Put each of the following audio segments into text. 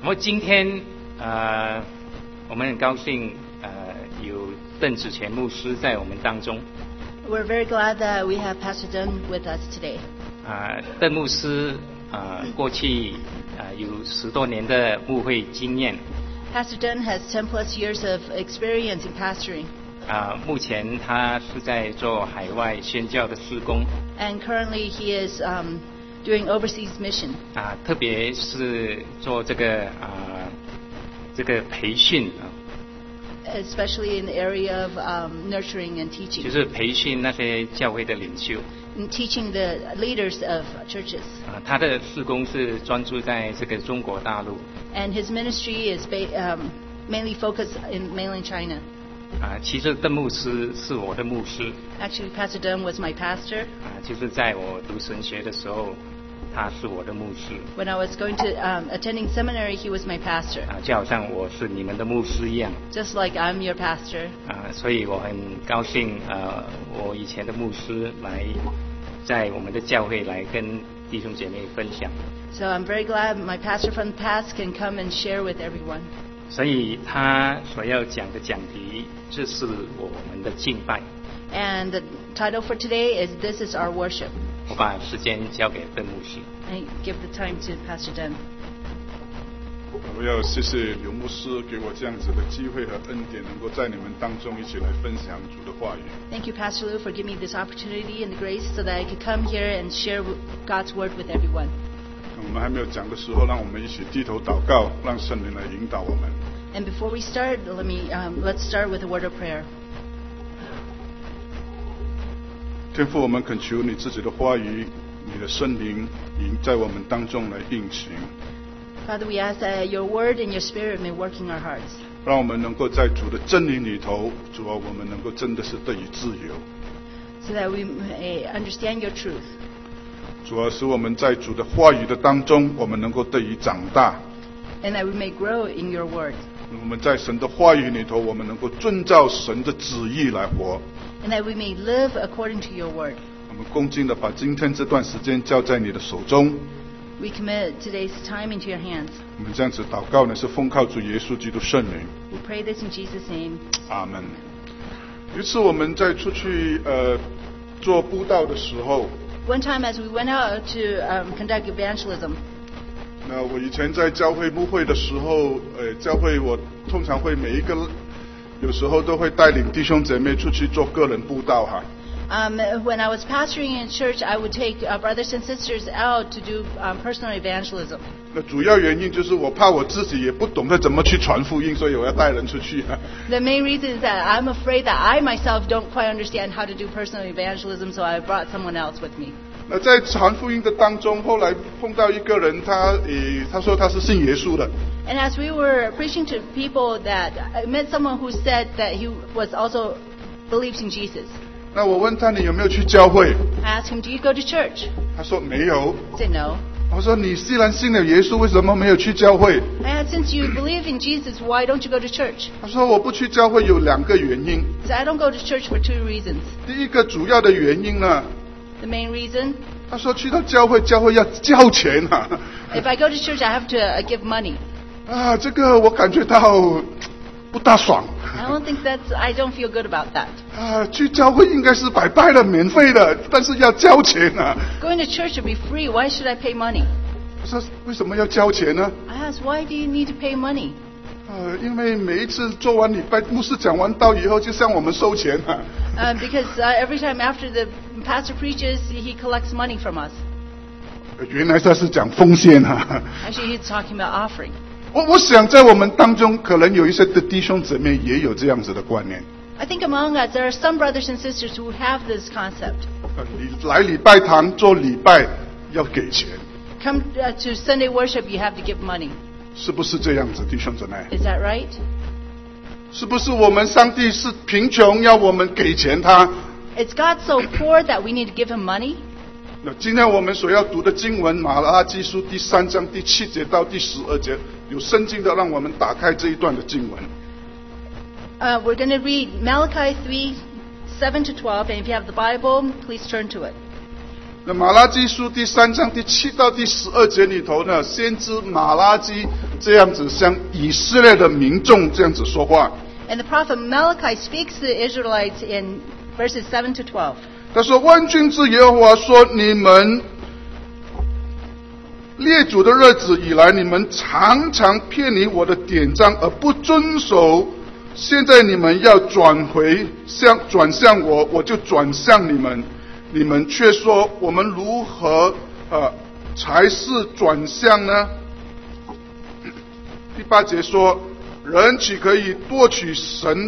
那么今天我们很高兴有邓子全牧师在我们当中。 We're very glad that we have Pastor Dunn with us today. 邓牧师过去有10多年的牧会经验。 Pastor Dunn has 10 plus years of experience in pastoring. 目前他是在做海外宣教的事工。 And currently he is doing overseas mission. 特别是做这个培训 Especially in the area of nurturing and teaching. 就是培训那些教会的领袖。 And teaching the leaders of churches. 他的事工是专注在这个中国大陆。 And his ministry is mainly focused in mainland China. 其实邓牧师是我的牧师。 Actually, Pastor Dunn was my pastor. 就是在我读神学的时候，他是我的牧师。 When I was going to attending seminary, he was my pastor. 就好像我是你们的牧师一样。 Just like I'm your pastor. 所以我很高兴，我以前的牧师来在我们的教会来跟弟兄姐妹分享。 So I'm very glad my pastor from the past can come and share with everyone. 所以他所要讲的讲题，这是我们的敬拜。 And the title for today is "This is our worship." 我把时间交给邓牧师。 I give the time to Pastor Dunn. 我要谢谢刘牧师给我这样子的机会和恩典，能够在你们当中一起来分享主的话语。 Thank you, Pastor Lou, for giving me this opportunity and the grace so that I could come here and share God's word with everyone. 我们还没有讲的时候，让我们一起低头祷告，让圣灵来引导我们。 And before we start, let's start with a word of prayer. 天父，我们恳求你自己的话语，你的圣灵在我们当中来运行。 Father, we ask that your word and your spirit may work in our hearts. 让我们能够在主的真理里头，主啊，我们能够真的是得以自由。 So that we may understand your truth. 主啊，使我们在主的话语的当中，我们能够得以长大。 And that we may grow in your word. 我们在神的话语里头，我们能够遵照神的旨意来活。 And that we may live according to your word. 我们恭敬地把今天这段时间交在你的手中。 We commit today's time into your hands. 我们这样子祷告呢，是奉靠主耶稣基督圣灵。 We pray this in Jesus' name. 阿门。有一次我们在出去做布道的时候。 One time as we went out to conduct evangelism. 那我以前在教会牧会的时候，教会我通常会每一个有时候都会带领弟兄姐妹出去做个人布道哈。 When I was pastoring in church, I would take brothers and sisters out to do personal evangelism. 那主要原因就是我怕我自己也不懂得怎么去传福音，所以我要带人出去。 The main reason is that I'm afraid that I myself don't quite understand how to do personal evangelism, so I brought someone else with me. 那在传福音的当中，后来碰到一个人，他说他是信耶稣的。 And as we were preaching to people, that I met someone who said that he was also believes in Jesus. 那我问他你有没有去教会？ I asked him, "Do you go to church?" 他说没有。 He said no. 我说你既然信了耶稣，为什么没有去教会？ I asked, "Since you believe in Jesus, why don't you go to church?" 他说我不去教会有2个原因。 He said, "I don't go to church for 2 reasons. 第一个主要的原因呢？ The main reason." 他说去到教会要交钱啊。 If I go to church, I have to give money. 这个我感觉到不大爽。 I don't feel good about that. 去教会应该是白拜的、免费的，但是要交钱啊。 Going to church should be free. Why should I pay money? 我说为什么要交钱呢？ I asked, "Why do you need to pay money?" 因为每一次做完礼拜，牧师讲完道以后，就向我们收钱啊。 Because every time after the pastor preaches, he collects money from us. 原来他是讲奉献啊。 Actually, he's talking about offering. 我想在我们当中，可能有一些的弟兄姊妹也有这样子的观念。 I think among us there are some brothers and sisters who have this concept. 你来礼拜堂做礼拜要给钱。 Come to Sunday worship, you have to give money. 是不是这样子，弟兄姊妹？ Is that right? 是不是我们上帝是贫穷，要我们给钱他？ Is God so poor that we need to give him money? 那今天我们所要读的经文，马拉基书第3章第7节到第12节，有圣经的，让我们打开这一段的经文。 We're going to read Malachi 3:7 to 12, and if you have the Bible, please turn to it. 那马拉基书第3章第7到第12节里头呢，先知马拉基这样子向以色列的民众这样子说话。 And the prophet Malachi speaks to the Israelites in verses 7 to 12. 他说：万军之耶和华说，你们列祖的日子以来，你们常常偏离我的典章而不遵守，现在你们要转向我，我就转向你们。你们却说，我们如何才是转向呢？第8节说，人岂可以夺取神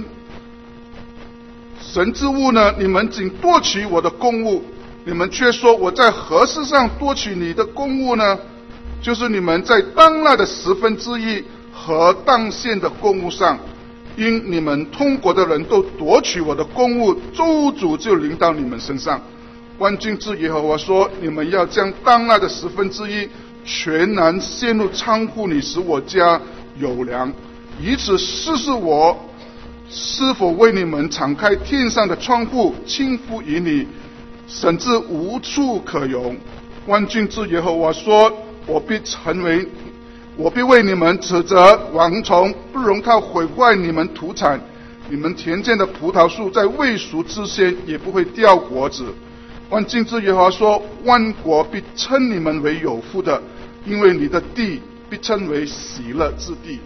之物呢？你们仅夺取我的公物，你们却说我在何事上夺取你的公物呢？就是你们在当纳的1/10和当献的公物上，因你们通国的人都夺取我的公物，咒诅就临到你们身上。万军之耶和华说，你们要将当纳的1/10全然献入仓库里，使我家有粮，以此试试我是否为你们敞开天上的窗户，倾覆于你，甚至无处可容。万军之耶和华说，我必为你们指责蝗虫，不容它毁坏你们土产。你们田间的葡萄树在未熟之前也不会掉果子。万军之耶和华说，万国必称你们为有福的，因为你的地必称为喜乐之地。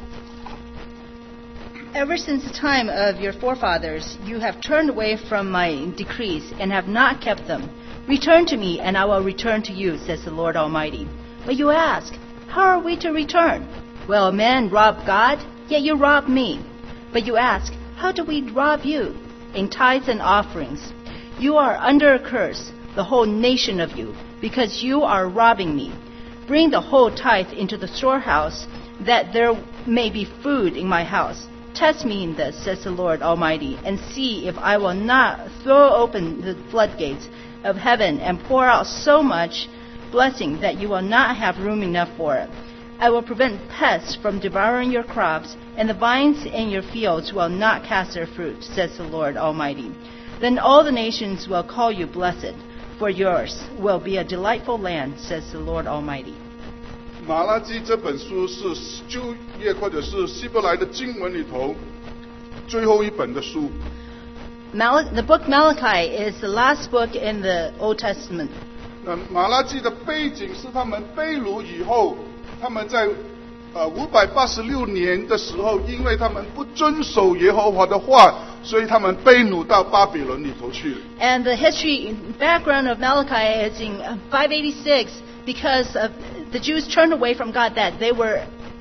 Ever since the time of your forefathers, you have turned away from my decrees and have not kept them. Return to me, and I will return to you, says the Lord Almighty. But you ask, how are we to return? Will men rob God? Yet you rob me. But you ask, how do we rob you? In tithes and offerings. You are under a curse, the whole nation of you, because you are robbing me. Bring the whole tithe into the storehouse, that there may be food in my house. Test me in this, says the Lord Almighty, and see if I will not throw open the floodgates of heaven and pour out so much blessing that you will not have room enough for it. I will prevent pests from devouring your crops, and the vines in your fields will not cast their fruit, says the Lord Almighty. Then all the nations will call you blessed, for yours will be a delightful land, says the Lord Almighty. 马拉基这本书是旧约或者是希伯来的经文里头最后一本的书。 The book Malachi is the last book in the Old Testament. 马拉基的背景是他们被掳以后，他们在586年的时候，因为他们不遵守耶和华的话，所以他们被掳到巴比伦里头去。 And the history background of Malachi is in 586 because of the Jews turned away from God, that they were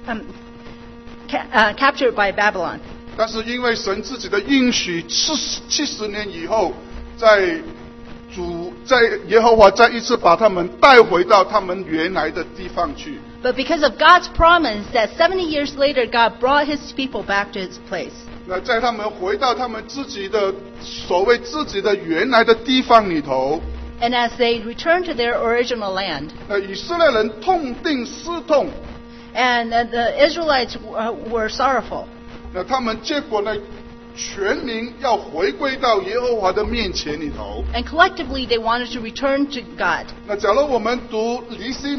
captured by Babylon. 但是因为神自己的应许，70年以后，在耶和华再一次把他们带回到他们原来的地方去。 But because of God's promise that 70 years later God brought His people back to His place. 那在他们回到他们自己的所谓自己的原来的地方里头。 And as they returned to their original land, 以色列人痛定思痛 and the Israelites were sorrowful. 那他们结果呢，全民要回归到耶和华的面前里头。 And collectively they wanted to return to God. 那假如我们读以斯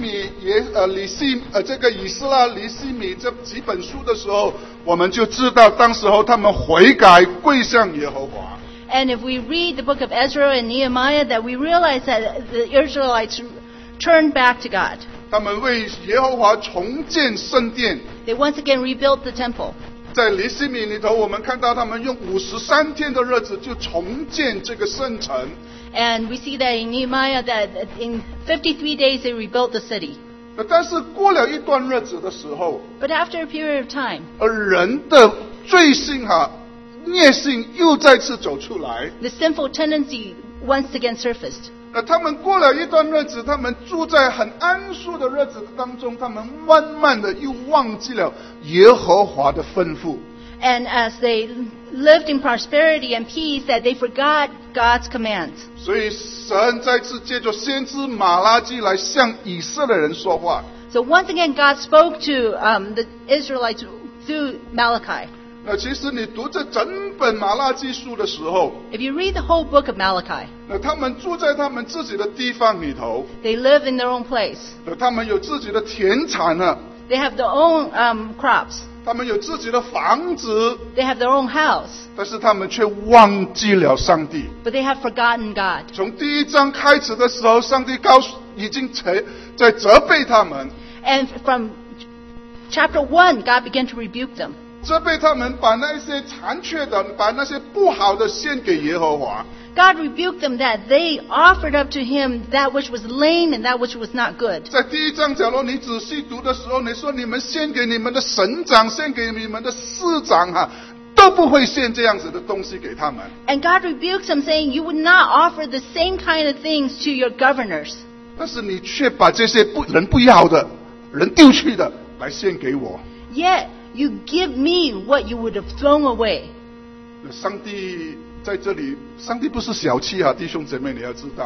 拉、尼希米这几本书的时候，我们就知道当时候他们悔改归向耶和华。 And if we read the book of Ezra and Nehemiah, that we realize that the Israelites turned back to God. 他们为耶和华重建圣殿。 They once again rebuilt the temple. 在尼希米里头，我们看到他们用53天的日子就重建这个圣城。 And we see that in Nehemiah that in 53 days they rebuilt the city. 但是过了一段日子的时候， But after a period of time, 人的罪性孽性又再次走出来。 the sinful tendency once again surfaced. 他们过了一段日子，他们住在很安舒的日子当中，他们慢慢的又忘记了耶和华的吩咐。 And as they lived in prosperity and peace, that they forgot God's commands. 所以神再次借着先知马拉基来向以色列人说话。 So once again, God spoke to the Israelites through Malachi. 那其实你读这整本马拉基书的时候， If you read the whole book of Malachi, 那他们住在他们自己的地方里头， they live in their own place. 他们有自己的田产 They have their own crops. 他们有自己的房子， They have their own house. 但是他们却忘记了上帝。 But they have forgotten God. 从第一章开始的时候，上帝已经在责备他们， And from chapter 1, God began to rebuke them. 责备他们把那些残缺的、把那些不好的献给耶和华。 God rebuked them that they offered up to Him that which was lame and that which was not good. 在第一章，假如你仔细读的时候，你说你们献给你们的省长，献给你们的市长都不会献这样子的东西给他们。 And God rebukes them, saying, you would not offer the same kind of things to your governors. 但是你却把这些人不要的、人丢弃的来献给我。 Yet you give me what you would have thrown away. 上帝在这里，上帝不是小气弟兄姐妹，你要知道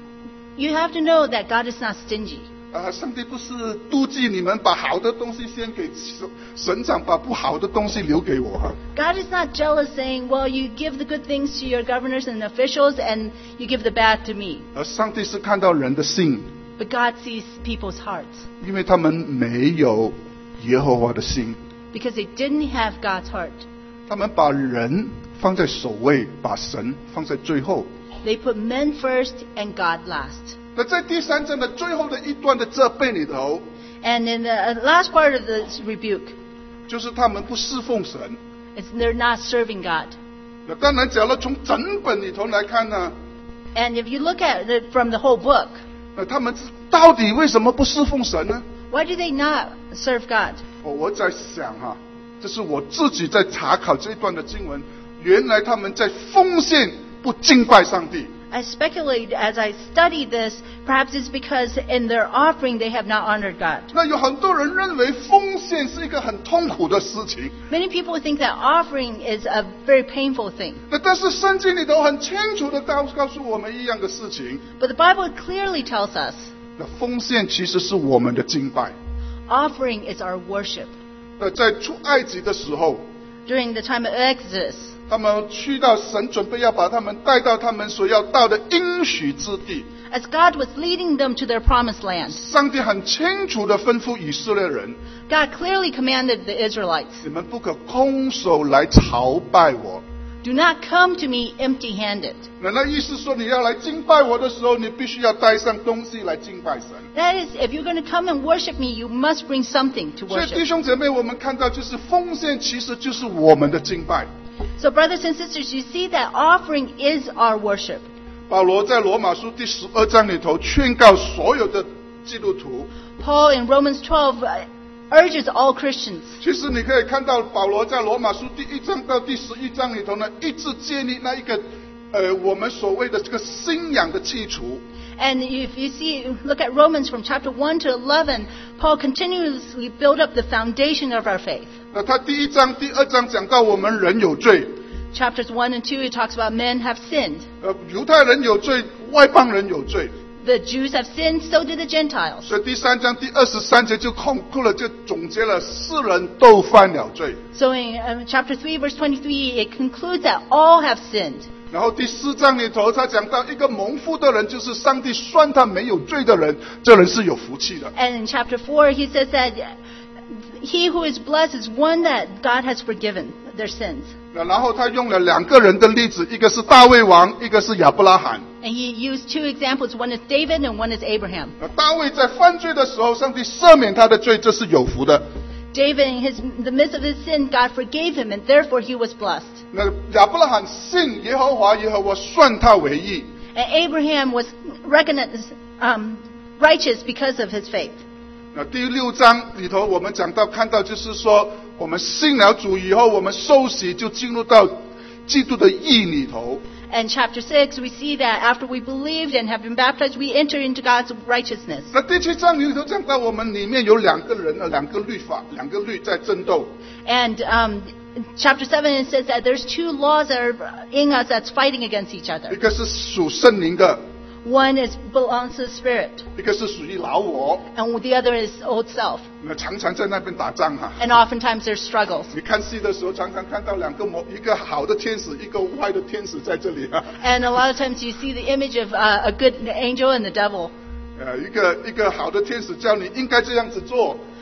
You have to know that God is not stingy. 上帝不是妒忌你们把好的东西献给省长，把不好的东西留给我 God is not jealous, saying, well, you give the good things to your governors and officials and you give the bad to me. 而上帝是看到人的心， But God sees people's hearts 因为他们没有耶和华的心， because they didn't have God's heart. 他们把人放在首位，把神放在最后。 They put men first and God last. 那在第三章的最后的一段的责备里头， And in the last part of this rebuke, 就是他们不侍奉神。 they're not serving God. 那当然，假如从整本里头来看呢， And if you look at it from the whole book, 那他们到底为什么不侍奉神呢？ why do they not serve God? 我在想这是我自己在查考这一段的经文，原来他们在奉献不敬拜上帝。 I speculate as I study this, perhaps it's because in their offering they have not honored God. 那有很多人认为奉献是一个很痛苦的事情， Many people think that offering is a very painful thing. 但是圣经里头很清楚的告诉我们一样的事情， But the Bible clearly tells us 那奉献其实是我们的敬拜。 offering is our worship. 在出埃及的时候， During the time of Exodus, 他们去到神准备要把他们带到他们所要到的应许之地， as God was leading them to their promised land, 上帝很清楚的吩咐以色列人， God clearly commanded the Israelites, 你们不可空手来朝拜我。 do not come to me empty-handed. 那意思说，你要来敬拜我的时候，你必须要带上东西来敬拜神。 That is, if you're going to come and worship me, you must bring something to 所以弟 worship. 兄姐妹，我们看到就是奉献，其实就是我们的敬拜。 So brothers and sisters, you see that offering is our worship. 保罗在罗马书第12章里头劝告所有的基督徒。 Paul in Romans 12 urges all Christians. 其实你可以看到保罗在罗马书第1章到第11章里头呢，一直建立那一个我们所谓的这个信仰的基础。 And if you see, look at Romans from chapter 1 to 11, Paul continuously built up the foundation of our faith. 那他第1章、第2章讲到我们人有罪， Chapters 1 and 2, it talks about men have sinned. 犹太人有罪，外邦人有罪。 The Jews have sinned, so do the Gentiles. 所以第3章第23节就控告了，就总结了世人都犯了罪。 So in chapter 3, verse 23, it concludes that all have sinned. 然后第4章里头，他讲到一个蒙福的人，就是上帝算他没有罪的人，这人是有福气的。 And in chapter 4, he says that he who is blessed is one that God has forgiven their sins. 然后他用了2个人的例子，一个是大卫王，一个是亚伯拉罕。 And he used two examples. One is David and one is Abraham. 大卫在犯罪的时候，上帝赦免他的罪，这是有福的。 David, in the midst of his sin, God forgave him, and therefore he was blessed. 那亚伯拉罕信耶和华，耶和华算他为义。 And Abraham was recognized righteous because of his faith. 那第6章里头，我们讲到看到，就是说，我们信了主以后，我们受洗就进入到基督的义里头。 And chapter 6, we see that after we believed and have been baptized, we enter into God's righteousness. 那第7章里头讲到，我们里面有2个人2个律法，2个律在争斗。 And chapter 7, it says that there's two laws that are in us that's fighting against each 一 other. 个是属圣灵的， One belongs to the Spirit, 一个是属于老我。 and the other is old self. 那常常在那边打仗 And oftentimes there's struggles. 你看戏的时候，常常看到一个好的天使，一个坏的天使在这里 And a lot of times you see the image of a good angel and the devil. 一个好的天使叫你应该这样子做，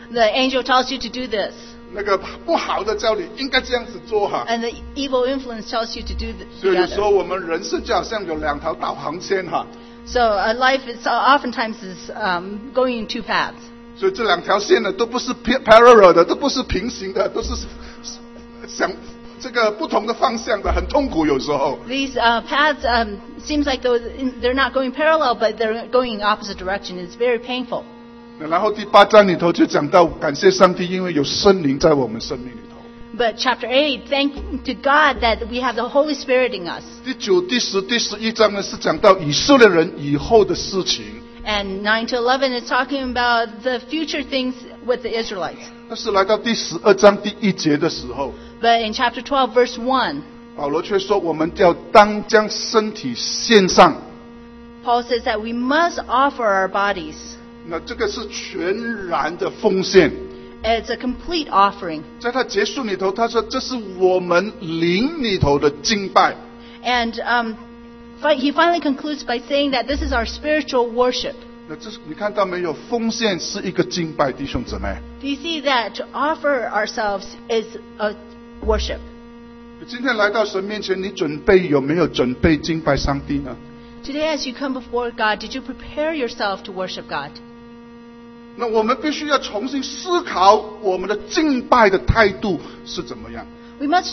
The angel tells you to do this, 那个不好的教你应该这样子做哈。 and the evil influence tells you to do 所以 the 有时候 other. 我们人生就好像有两条导航线哈， So life is oftentimes is going in two paths. 所以这两条线呢都不是 parallel 的，都不是平行的，都是想这个不同的方向的，很痛苦有时候。 These paths seems like they're not going parallel, but they're going in opposite direction. It's very painful. 然后第8章里头就讲到感谢上帝，因为有圣灵在我们生命里头。 But chapter 8, thank to God that we have the Holy Spirit in us. 第9、第10、第11章呢是讲到以色列人以后的事情。 And 9 to 11 is talking about the future things with the Israelites. 但是来到第12章第1节的时候， But in chapter 12, verse 1, 保罗却说我们要当将身体献上。 Paul says that we must offer our bodies. 那这个是全然的奉献。 It's a complete offering. 在他结束里头，他说这是我们灵里头的敬拜。 And he finally concludes by saying that this is our spiritual worship. 那这你看到没有？奉献是一个敬拜，弟兄姊妹。 Do you see that to offer ourselves is a worship? 你今天来到神面前，你有没有准备敬拜上帝呢？ Today as you come before God, did you prepare yourself to worship God? 那我们必须要重新思考我们的敬拜的态度是怎么样。 We must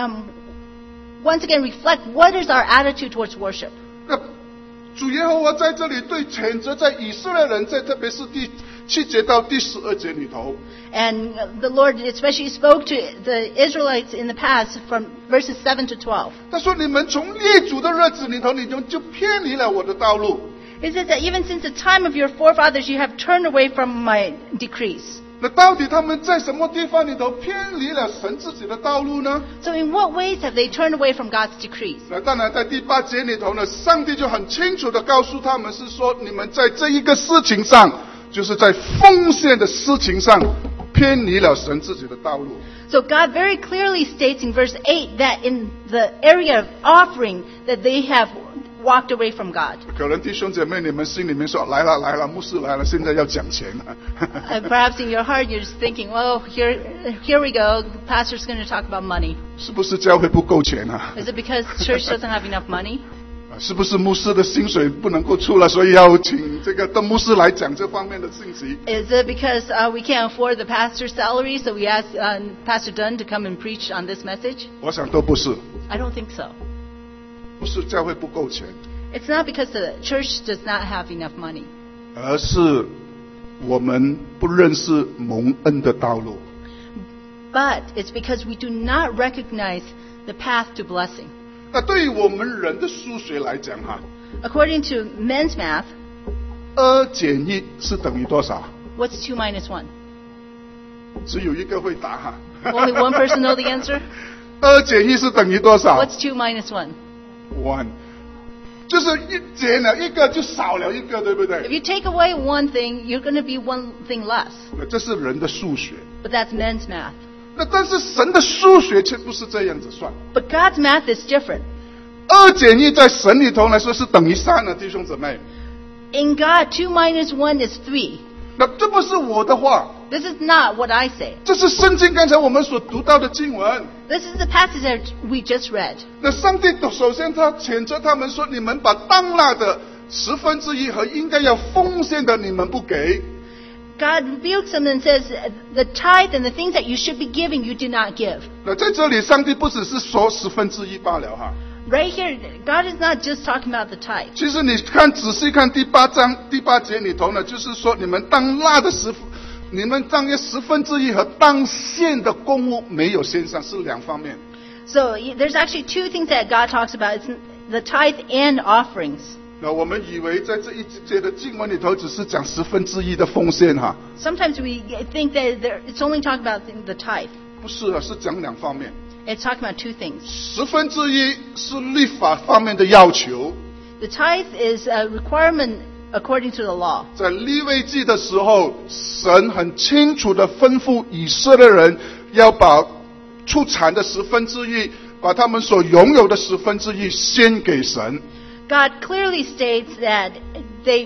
once again reflect what is our attitude towards worship. 那主耶和华在这里对谴责在以色列人，在特别是第7节到第12节里头， And the Lord especially spoke to the Israelites in the past from verses 7 to 12. 他说：“你们从列祖的日子里头，你就偏离了我的道路。 It says that even since the time of your forefathers, you have turned away from my decrees. 那到底他们在什么地方里头偏离了神自己的道路呢？ So in what ways have they turned away from God's decrees? 那当然，在第8节里头呢，上帝就很清楚的告诉他们，是说你们在这一个事情上，就是在奉献的事情上，偏离了神自己的道路。 So God very clearly states in verse 8 that in the area of offering that they have walked away from God. 可能弟兄姐妹，你们心里面说：来了，牧师来了，现在要讲钱了。 Perhaps in your heart you're just thinking, well, here we go. The pastor's going to talk about money. 是不是教会不够钱啊？ Is it because church doesn't have enough money? 是不是牧师的薪水不能够出了，所以要请这个邓牧师来讲这方面的信息？ Is it because we can't afford the pastor's salary, so we ask Pastor Dunn to come and preach on this message? 我想都不是， I don't think so. 不是教会不够钱， It's not because the church does not have enough money, 而是我们不认识蒙恩的道路。 but it's because we do not recognize the path to blessing. 那对于我们人的数学来讲哈 According to men's math, ，2减1是等于多少？ what's 2 minus 1? 只有一个会答哈。 Only one person know the answer? 2减1是等于多少 What's 2 minus 1? ？1，就是一减了一个就少了一个，对不 If 对？ you take away one thing, you're going to be one thing less. 这是人的数学。 But that's men's math. 那但是神的数学却不是这样子算。 But God's math is different. 2减1在神里头来说是等于3的，弟兄姊妹。 In God, 2 minus 1 is 3. 那这不是我的话， This is not what I say. 这是圣经刚才我们所读到的经文。 This is the passage that we just read. 那上帝首先他谴责他们说：你们把当纳的1/10和应该要奉献的你们不给。 God rebukes them and says, the tithe and the things that you should be giving, you did not give. 那在这里，上帝不只是说1/10罢了哈。 Right here, God is not just talking about the tithe. 其实你看仔细看第8章第8节里头呢，就是说你们当纳的你们当约1/10和当献的公物没有献上，是2方面。 So there's actually 2 things that God talks about. It's the tithe and offerings. 那我们以为在这一节的经文里头，只是讲1/10的奉献哈， Sometimes we think that it's only talking about the tithe. 不是啊，是讲2方面。 It's talking about 2 things. 1/10是律法方面的要求， The tithe is a requirement according to the law. 在利未记的时候，神很清楚的吩咐以色列人要把出产的1/10，把他们所拥有的1/10献给神。 God clearly states that they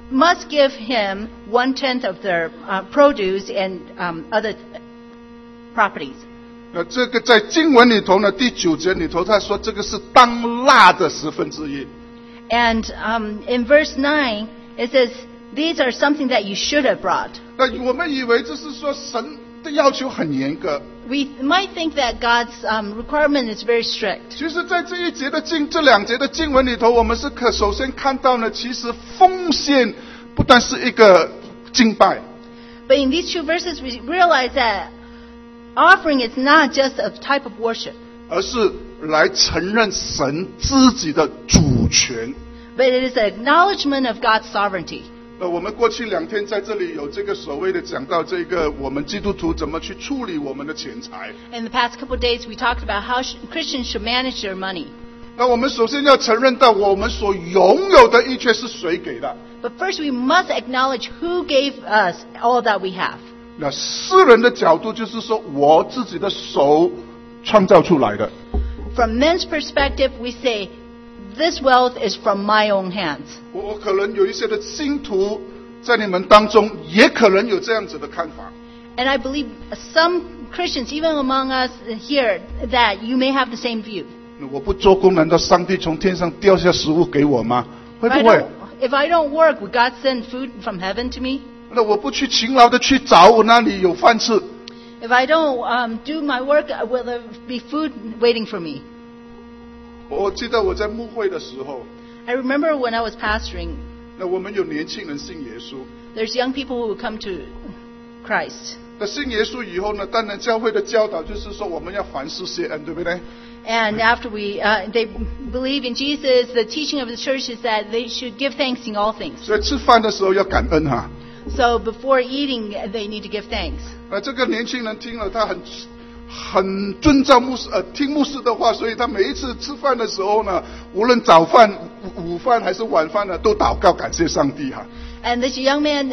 must give him 1/10 of their produce and other properties. 这个在经文里头呢，第9节里头他说这个是当纳的1/10。 And in verse 9 it says, these are something that you should have brought. 那我们以为就是说神的要求很严格。 We might think that God's requirement is very strict. 其实在这2节的经文里头，我们是首先看到呢，其实奉献不但是一个敬拜。 But in these 2 verses we realize that offering is not just a type of worship, 而是来承认神自己的主权。 but it is an acknowledgement of God's sovereignty. 我们过去2天在这里有这个所谓的讲到这个我们基督徒怎么去处理我们的钱财。 In the past couple of days we talked about how Christians should manage their money. 那我们首先要承认到我们所拥有的一切是谁给的。 But first we must acknowledge who gave us all that we have. 那世人的角度就是说我自己的手创造出来的。 From men's perspective we say, this wealth is from my own hands. 我可能有一些的信徒在你们当中也可能有这样子的看法。 And I believe some Christians, even among us here, that you may have the same view. 我不做工，难道上帝从天上掉下食物给我吗？会不会？ If I don't work, would God send food from heaven to me? 那我不去勤劳的去找，我那里有饭吃。 If I don't do my work, will there be food waiting for me? 我记得我在牧会的时候， I remember when I was pastoring, 那我们有年轻人信耶稣。 there's young people who come to Christ. 那信耶稣以后呢，当然教会的教导就是说我们要凡事谢恩，对不对？ And after they believe in Jesus, the teaching of the church is that they should give thanks in all things. 所以吃饭的时候要感恩哈。 So before eating, they need to give thanks. 那这个年轻人听了，他很遵照牧师听牧师的话，所以他每一次吃饭的时候呢，无论早饭、午饭还是晚饭呢，都祷告感谢上帝哈。 And this young man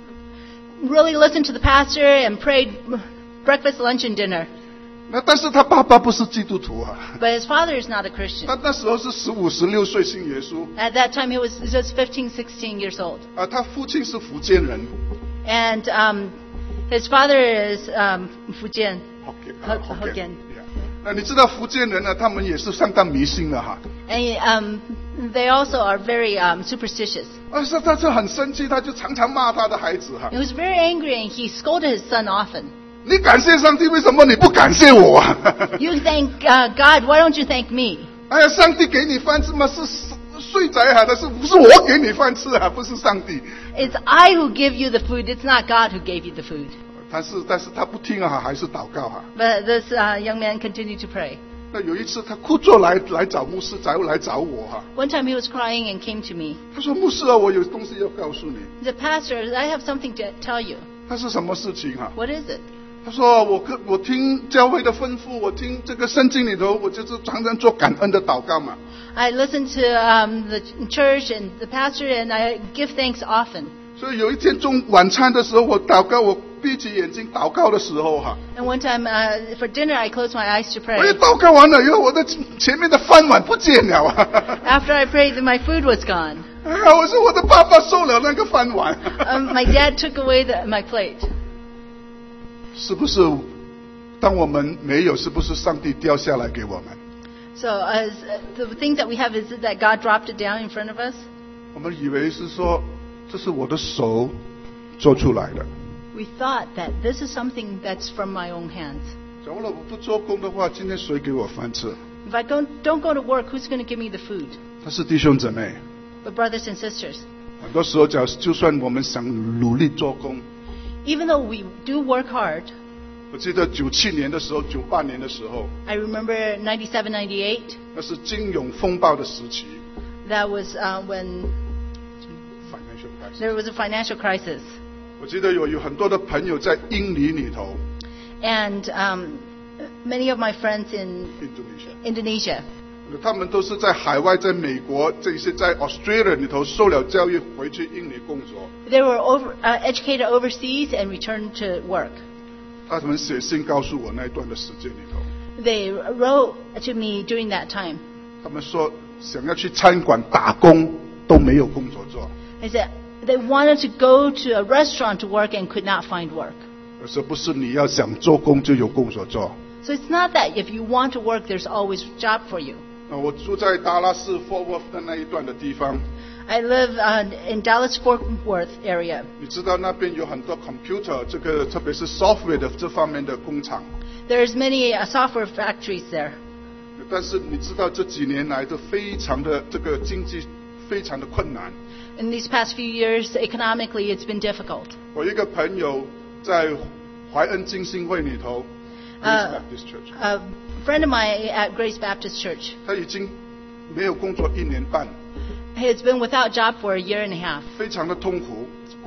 really listened to the pastor and prayed breakfast, lunch, and dinner. 那但是他爸爸不是基督徒啊， But his father is not a Christian. 他那时候是15、16岁信耶稣 At that time, he was just 15, 16 years old. 啊，他父亲是福建人。 And his father is Fujian. Hokkien。那你知道福建人呢，他们也是相当迷信的哈。 And they also are very superstitious. 啊，他是很生气，他就常常骂他的孩子哈。 He was very angry and he scolded his son often. 你感谢上帝，为什么你不感谢我啊？ You thank God, why don't you thank me? 哎呀，上帝给你饭吃嘛，是睡仔好的，是不是我给你饭吃啊？不是上帝。 It's I who give you the food, it's not God who gave you the food. 但是他不听啊，还是祷告哈。 But this young man continued to pray. 那有一次他哭着来找牧师，来找我哈。 One time he was crying and came to me. 他说：“牧师啊，我有东西要告诉你。 He said, Pastor, I have something to tell you. 他是什么事情哈？ What is it? 他说我听教会的吩咐，我听这个圣经里头，我就是常常做感恩的祷告嘛。 I listen to the church and the pastor and I give thanks often. 所以有一天晚餐的时候，我祷告，我闭起眼睛祷告的时候哈， And one time for dinner I closed my eyes to 我一 pray. 祷告完了以后，我的前面的饭碗不见了啊！ After I prayed, my food was gone. 哎呀，我说我的爸爸收了那个饭碗。 My dad took away my plate. 是不是？当我们没有，是不是上帝掉下来给我们？ So the things that we have, is it that God dropped it down in front of us? 我们以为是说，这是我的手做出来的。 We thought that this is something that's from my own hands. 假如我不做工的话，今天谁给我饭吃？ If I don't go to work, who's going to give me the food? 他是弟兄姊妹。 But brothers and sisters, 很多时候，就算我们想努力做工， even though we do work hard, 我记得97年的时候，98年的时候， I remember 97, 98, 那是金融风暴的时期。 that was when Financial crisis there was a financial crisis. 我记得有很多的朋友在印尼里头 And many of my friends in ，Indonesia， Indonesia, 他们都是在海外，在美国，这些在 Australia 里头受了教育，回去印尼工作。 they were educated overseas and returned to work. 他们写信告诉我那一段的时间里头， They wrote to me during that time. 他们说想要去餐馆打工都没有工作做。 They said, They wanted to go to a restaurant to work and could not find work. 有时候不是你要想做工就有工作做。 So it's not that if you want to work, there's always a job for you. 我住在达拉斯 Fort Worth 的那一段的地方， I live in Dallas-Fort Worth area. 你知道那边有很多 computer 这个特别是 software 的这方面的工厂。 There's many software factories there. 但是你知道这几年来都非常的这个经济非常的困难。 In these past few years, economically, it's been difficult. 我一个朋友在怀恩浸信会里头 Grace Baptist Church， A friend of mine at Grace Baptist Church, 他已经没有工作1年半， he has been without job for a year and a half. 非常的痛苦。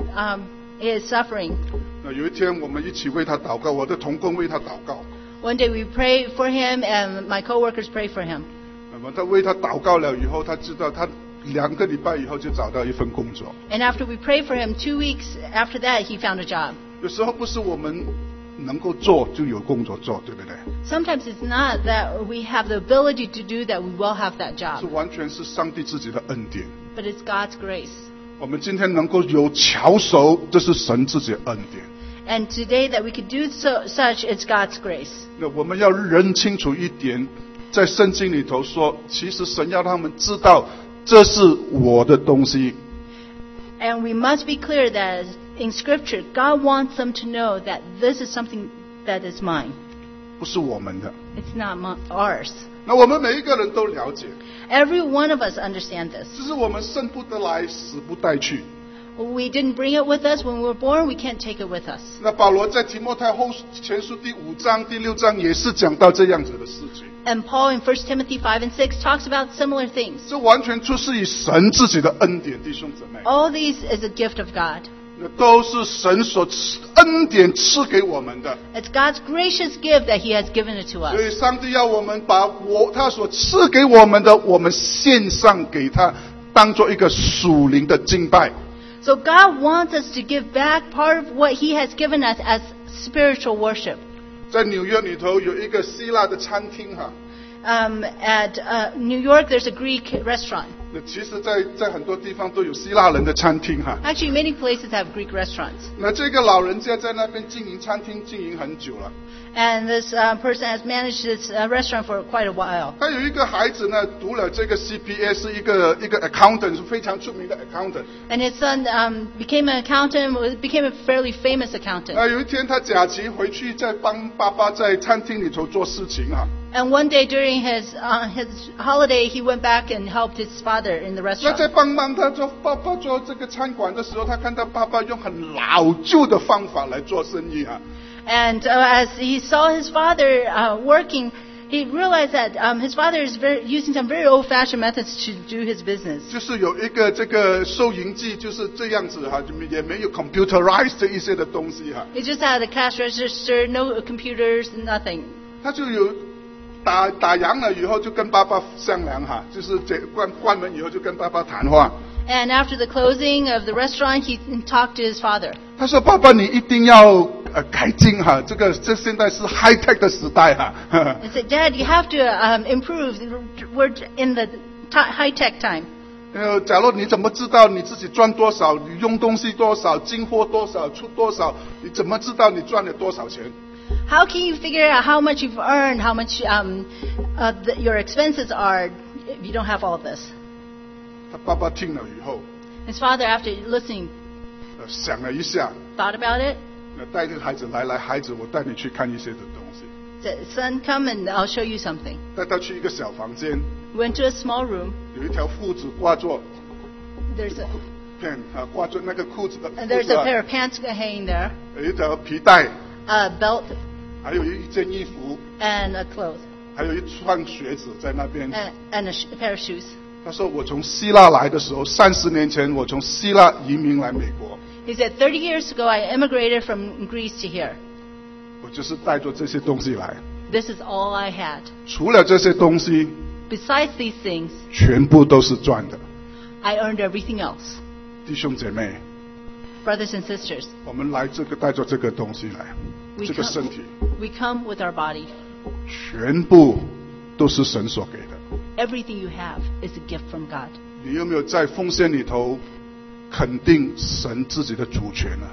He is suffering. 有一天我们一起为他祷告，我的同工为他祷告。 One day we pray for him, and my coworkers pray for him. 那么他为他祷告了以后，他知道他2个礼拜以后就找到一份工作。 And after we prayed for him, 2 weeks after that, he found a job. 有时候不是我们能够做就有工作做，对不对？ Sometimes it's not that we have the ability to do that, we will have that 是 job. 完全是上帝自己的恩典。 But it's God's grace. 我们今天能够有巧手，这是神自己的恩典。 And today that we could do such, it's God's grace. 那我们要认清楚一点，在圣经里头说，其实神要他们知道，这是我的东西。 And we must be clear that in Scripture, God wants them to know that this is something that is mine. 不是我们的。 It's not ours. 那我们每一个人都了解， Every one of us understand this. 只是我们生不得来，死不带去。 We didn't bring it with us when we were born. We can't take it with us. 那保罗在提摩太后前书第5章、第6章也是讲到这样子的事情。 And Paul in 1 Timothy 5 and 6 talks about similar things. 这完全出自于神自己的恩典，弟兄姊妹， All these is a gift of God. 那都是神所恩典赐给我们的。 It's God's gracious gift that He has given it to 所以 us. 上帝要我们把他所赐给我们的，我们献上给他，当做一个属灵的敬拜。 So God wants us to give back part of what He has given us as spiritual worship. 在纽约里头有一个希腊的餐厅哈， At New York, there's a Greek restaurant. 那其实在很多地方都有希腊人的餐厅哈。 Actually, many places have Greek restaurants. 那这个老人家在那边经营餐厅经营很久了。 And this person has managed this restaurant for quite a while. 他有一个孩子呢，读了这个 CPA， 是一个 accountant， 是非常出名的 accountant。 And his son became an accountant, became a fairly famous accountant. 有一天他假期回去，在帮爸爸在餐厅里头做事情哈。 And one day during his holiday, he went back and helped his father in the 那在 restaurant. 帮忙他做爸爸做这个餐馆的时候，他看到爸爸用很老旧的方法来做生意啊。 And as he saw his father working, he realized that his father is using some very old-fashioned methods to do his business. 就是有一个这个收银机就是这样子哈，也没有 computerized 这一些的东西哈。 He just had a cash register, no computers, nothing. 他就有打烊了以后就跟爸爸商量哈，就是关门以后就跟爸爸谈话。 And after the closing of the restaurant, he talked to his father. 他说：“爸爸，你一定要改进哈，这现在是 high tech 的时代哈。” He said, "Dad, you have to improve. We're in the high-tech time. 假如你怎么知道你自己赚多少，你用东西多少，进货多少，出多少，你怎么知道你赚了多少钱？ How can you figure out how much you've earned, how much your expenses are if you don't have all of this?" 他爸爸听了以后， His father, after listening, 想了一下， thought about it. 带着孩子来，孩子，我带你去看一些的东西。 Said, "Son, come and I'll show you something." 带他去一个小房间， Went to a small room. 有一条裤子挂着 There's a 片挂着那个裤子的裤 there's 子 a 啊 pair of pants hanging there, 有一条皮带， a belt, 还有一件衣服， and a clothes, 还有一双鞋子在那边。 and a pair of shoes. 他说：“我从希腊来的时候，30年前我从希腊移民来美国， He said, 30 years ago, I immigrated from Greece to here. 我就是带着这些东西来。 This is all I had. 除了这些东西， Besides these things, 全部都是赚的。 I earned everything else. 弟兄姐妹， Brothers and sisters, 我们来带着这个东西来， we 这个身体， come with our body. 全部都是神所给的。 Everything you have is a gift from God. 你有没有在奉献里头肯定神自己的主权呢？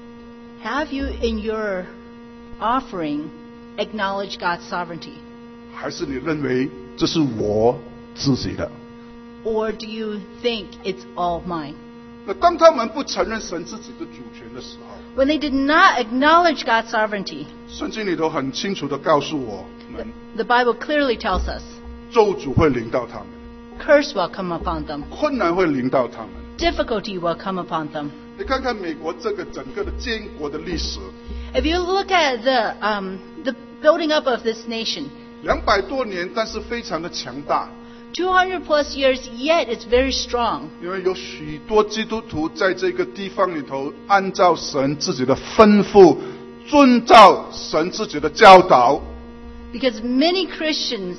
Have you in your offering acknowledged God's sovereignty? 还是你认为这是我自己的？ Or do you think it's all mine? 那当他们不承认神自己的主权的时候， When they did not acknowledge God's sovereignty, 圣经里头很清楚的告诉我们， the Bible clearly tells us 咒诅会临到他们， curse will come upon them, 困难会临到他们。 difficulty will come upon them. 你看看美国这个整个的建国的历史， If you look at the building up of this nation, 200多年，但是非常的强大， 200 plus years, yet it's very strong. 因为有许多基督徒在这个地方里头，按照神自己的吩咐，遵照神自己的教导， Because many Christians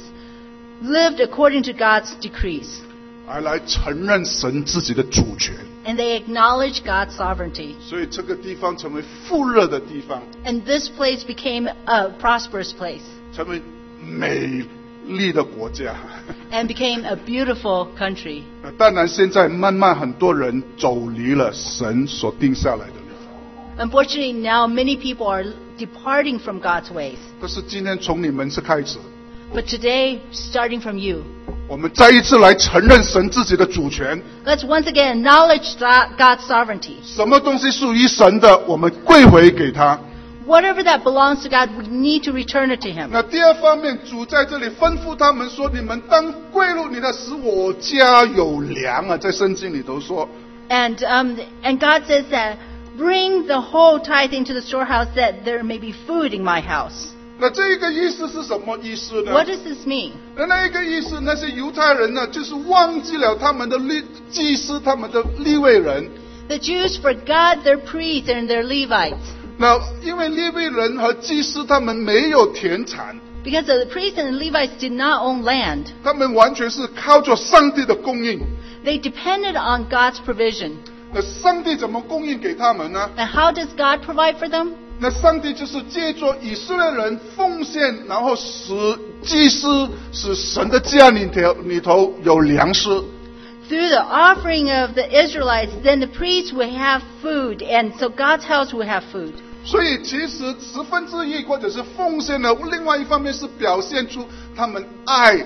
lived according to God's decrees, 而来承认神自己的主权， and they acknowledged God's sovereignty. 所以这个地方成为富热的地方， And this place became a prosperous place 成为美丽的国家。 and became a beautiful country. 当然，现在慢慢很多人走离了神所定下来的律法。 Unfortunately, now many people are departing from God's ways. 但是今天从你们是开始， But today, starting from you, 我们再一次来承认神自己的主权。 let's once again acknowledge God's sovereignty. 什么东西属于神的，我们归回给他。 Whatever that belongs to God, we need to return it to Him. 那第二方面，主在这里吩咐他们说：“你们当归入你的，使我家有粮啊！”在圣经里头说， And God says that bring the whole tithe into the storehouse that there may be food in my house. 那这一个意思是什么意思呢？ What does this mean? 那一个意思，那些犹太人呢，就是忘记了他们的祭司，他们的利未人。 The Jews forgot their priests and their Levites 那因为利未人和祭司他们没有田产， because the priests and the Levites did not own land. 他们完全是靠着上帝的供应。 They depended on God's provision. 那上帝怎么供应给他们呢？ And how does God provide for them? 那上帝就是借着以色列人奉献，然后使祭司使神的家里头有粮食。 Through the offering of the Israelites, then the priests will have food, and so God's house will have food. 所以其实1/10或者是奉献呢，另外一方面是表现出他们爱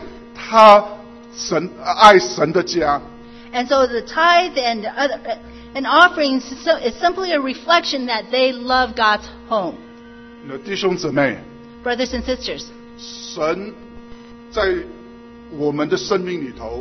神的家。 And so the tithe and offerings is simply a reflection that they love God's home. 那弟兄姊妹， Brothers and sisters, 神在我们的生命里头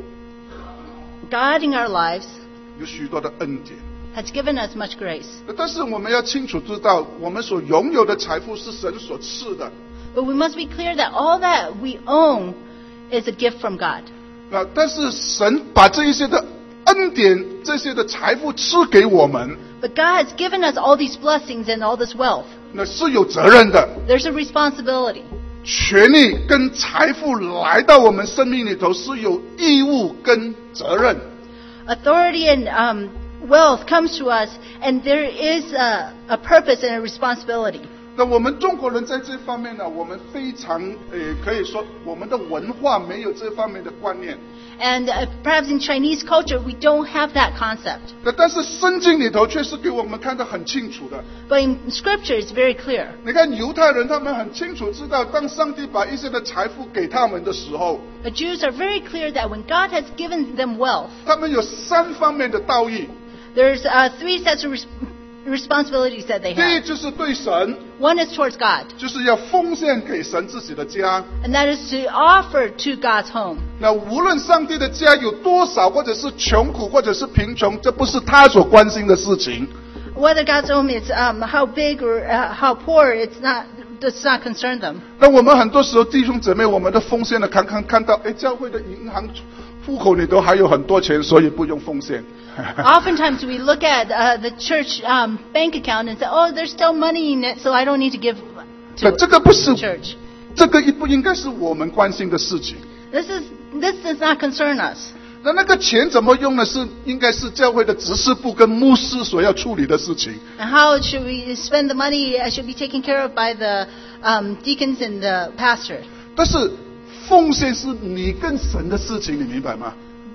God in our lives 有许多的恩典。 has given us much grace. 但是我们要清楚知道，我们所拥有的财富是神所赐的。 But we must be clear that all that we own is a gift from God. 但是神把这一些的恩典、这些的财富赐给我们， But God has given us all these blessings and all this wealth. 那是有责任的。 There's a responsibility. 权利跟财富来到我们生命里头，是有义务跟责任。 Authority and wealth comes to us, and there is a purpose and a responsibility. 那我们中国人在这方面呢，我们非常可以说我们的文化没有这方面的观念。 And perhaps in Chinese culture, we don't have that concept. 但是圣经里头却是给我们看得很清楚的。 But in Scripture, it's very clear. 你看犹太人，他们很清楚知道，当上帝把一些的财富给他们的时候， The Jews are very clear that when God has given them wealth, 他们有3方面的道义。 there's 3 sets of responsibilities that they 第一 have. 就是对神， One is towards God, 就是要奉献给神自己的家。 and that is to offer to God's home. 那无论上帝的家有多少，或者是穷苦，或者是贫穷，这不是他所关心的事情。 Whether God's home is how big or how poor, does not concern them. 那我们很多时候弟兄姊妹，我们的奉献呢，看到，教会的银行户口里头还有很多钱，所以不用奉献。 Oftentimes we look at the church bank account and say, oh, there's still money in it, so I don't need to give to 这个不是 the church. 这个不应该是我们关心的事情。 This does not concern us. 那个钱怎么用呢？应该是教会的执事部跟牧师所要处理的事情。 And how should we spend the money should be taken care of by the deacons and the pastor. 但是奉献是你跟神的事情，你明白吗？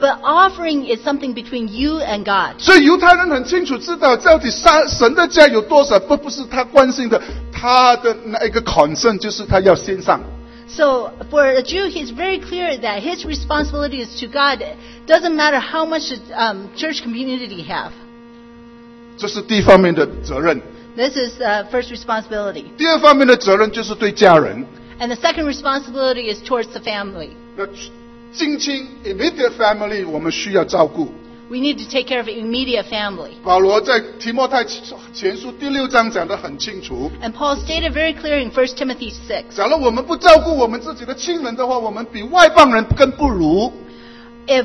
But offering is something between you and God. 所以犹太人很清楚知道，到底神的家有多少，不是他关心的，他的那一个 concern 就是他要献上。 So for a Jew, he's very clear that his responsibility is to God. Doesn't matter how much church community have. 这是第一方面的责任。 This is first responsibility. 第二方面的责任就是对家人。 And the second responsibility is towards the family. 那近亲 immediate family 我们需要照顾。 We need to take care of immediate family. 保罗在提摩太前书第6章讲得很清楚。 And Paul stated very clear in 1 Timothy 6. 假如我们不照顾我们自己的亲人的话，我们比外邦人更不如。 If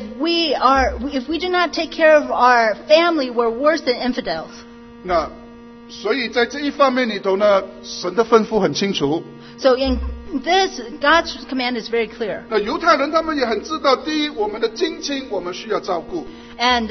we do not take care of our family, we're worse than infidels. 那所以在这一方面里头呢，神的吩咐很清楚。 So in this, God's command is very clear. 那犹太人他们也很知道，第一，我们的近亲我们需要照顾。 And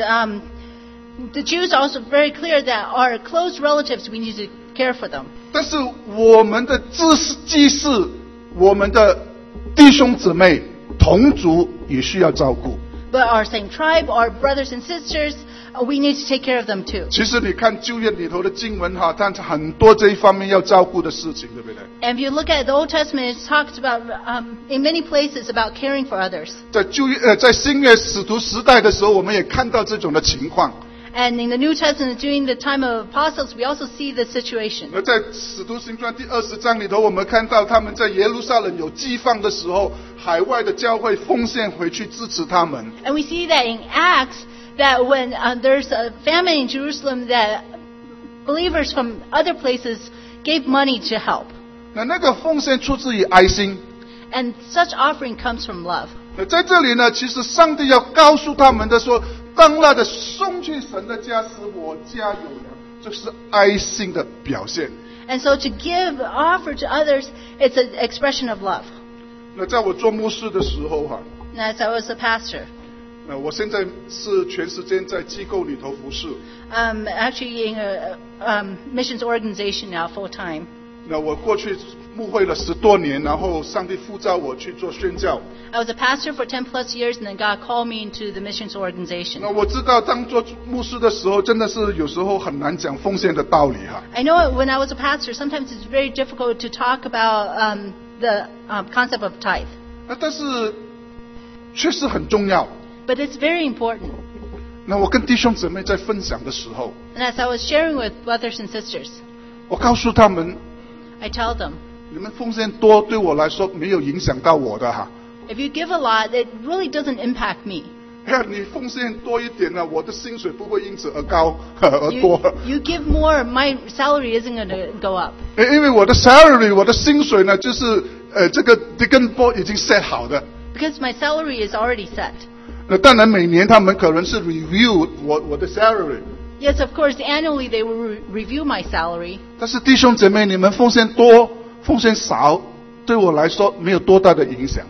the Jews are also very clear that our close relatives, we need to care for them. 但是我们的祭司，我们的弟兄姊妹同族也需要照顾。 But our same tribe, our brothers and sisters, we need to take care of them too. 其实你看旧约里头的经文哈，但是很多这一方面要照顾的事情，对不对？ And if you look at the Old Testament, it talks about in many places about caring for others. 在新约使徒时代的时候，我们也看到这种的情况。 And in the New Testament, during the time of apostles, we also see this situation. 而在使徒行传第20章里头，我们看到他们在耶路撒冷有饥荒的时候，海外的教会奉献回去支持他们。 And we see that in Acts, that when there's a famine in Jerusalem, that believers from other places gave money to help. 那个奉献出自于爱心。 And such offering comes from love. 在这里呢，其实上帝要告诉他们的说，当那的送去神的家，使我家有粮，这是爱心的表现。 And so to give, offer to others, it's an expression of love. 那在我做牧师的时候哈， And as I was a pastor, 那我现在是全时间在机构里头服侍。 actually in a missions organization now full time. 那我过去牧会了10多年，然后上帝呼召我去做宣教。 I was a pastor for 10 plus years, and then God called me into the missions organization. 那我知道当做牧师的时候，真的是有时候很难讲奉献的道理哈。 I know when I was a pastor, sometimes it's very difficult to talk about the concept of tithe. 但是确实很重要。 But it's very important. 那我跟弟兄姊妹在分享的时候， And as I was sharing with brothers and sisters, 我告诉他们， I tell them, 你们奉献多对我来说没有影响到我的哈。 if you give a lot, it really doesn't impact me. 你奉献多一点呢，我的薪水不会因此而高而多。 You give more, my salary isn't going to go up. 因为我的 salary， 我的薪水呢，就是这个 Deacon Board 已经 set 好的。 Because my salary is already set. 那当然每年他们可能是 review 我的 salary。 Yes, of course, annually they will review my salary. 但是弟兄姐妹，你们奉献多，奉献少，对我来说没有多大的影响。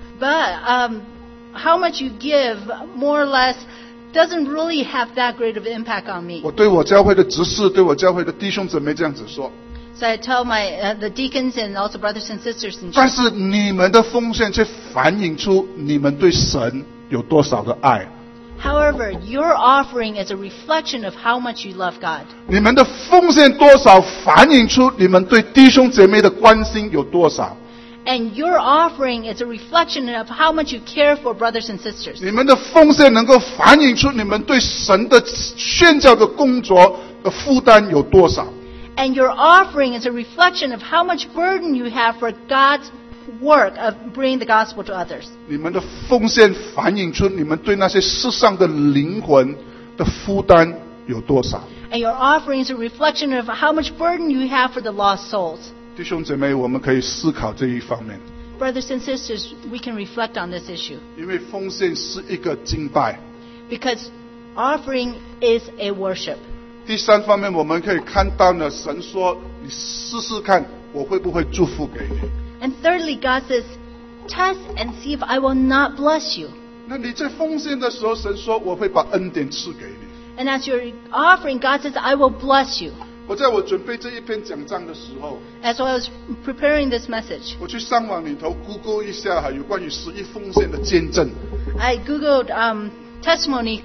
But how much you give, more or less, doesn't really have that great of an impact on me. 我对我教会的执事，对我教会的弟兄姊妹这样子说。 So I tell the deacons and also brothers and sisters in 但 church. 是你们的奉献却反映出你们对神有多少的爱。 However, your offering is a reflection of how much you love God. 你们的奉献多少，反映出你们对弟兄姐妹的关心有多少。 And your offering is a reflection of how much you care for brothers and sisters. 你们的奉献能够反映出你们对神的宣教的工作的负担有多少。 And your offering is a reflection of how much burden you have for God's work of bringing the gospel to others. 你们的奉献反映出你们对那些世上的灵魂的负担有多少。 And your offering is a reflection of how much burden you have for the lost souls. 弟兄姐妹，我们可以思考这一方面， Brothers and sisters, we can reflect on this issue. 因为奉献是一个敬拜。 Because offering is a worship. 第三方面，我们可以看到呢，神说：“你试试看，我会不会祝福给你。” And thirdly, God says, test and see if I will not bless you. 那你在奉献的时候，神说：“我会把恩典赐给你。” And as you're offering, God says, I will bless you. 我在我准备这一篇讲章的时候， As I was preparing this message, 我去上网里头 Google 一下有关于11奉献的见证， I Googled testimonies